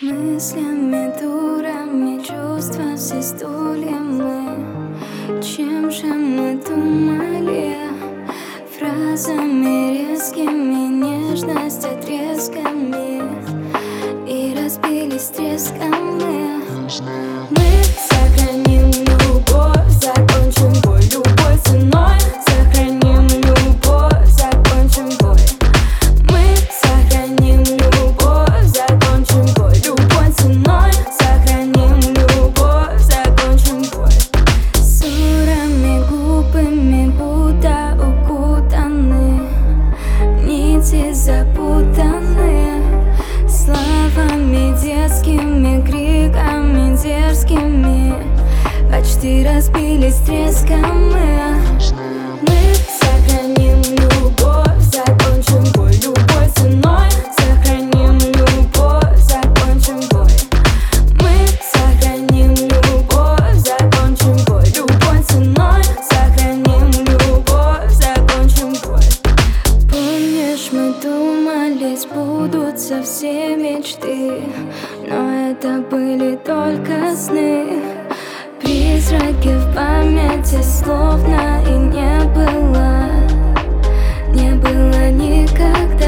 Мыслями, дурами, чувства все стулья мы. Чем же мы думали? Фразами резкими, нежность отрезками, и разбились треском мы. Мы сохраним любовь, закончим бой любой ценой. Сохраним любовь, закончим бой. Мы сохраним любовь, закончим бой любой ценой. Сохраним любовь, закончим бой. Ссорами глупыми, будто укутаны, нити запутаны, словами детскими, криками дерзкими, почти разбились треском мы. Мы сохраним любовь, закончим бой любой ценой. Сохраним любовь, закончим бой. Мы сохраним любовь, закончим бой любой ценой. Сохраним любовь, закончим бой. Помнишь, мы думали, сбудутся все мечты, но это были только сны. Призраки в памяти словно и не было никогда.